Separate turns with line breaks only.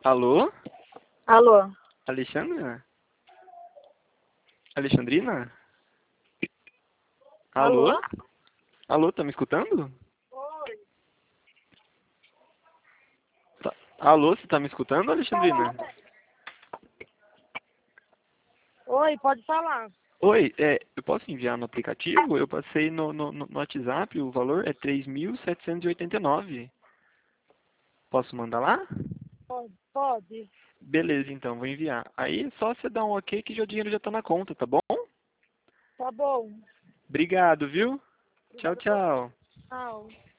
Alô?
Alô?
Alexandra? Alexandrina? Alô?
Alô?
Alô, tá me escutando?
Oi.
Alô, você tá me escutando, Alexandrina?
Oi, pode falar.
Oi, eu posso enviar no aplicativo? Eu passei no WhatsApp, o valor é 3.789. Posso mandar lá?
Pode.
Beleza, então, vou enviar. Aí é só você dar um ok que o dinheiro já tá na conta, tá bom?
Tá bom.
Obrigado, viu? Tchau,
Obrigada por
tchau.
tchau.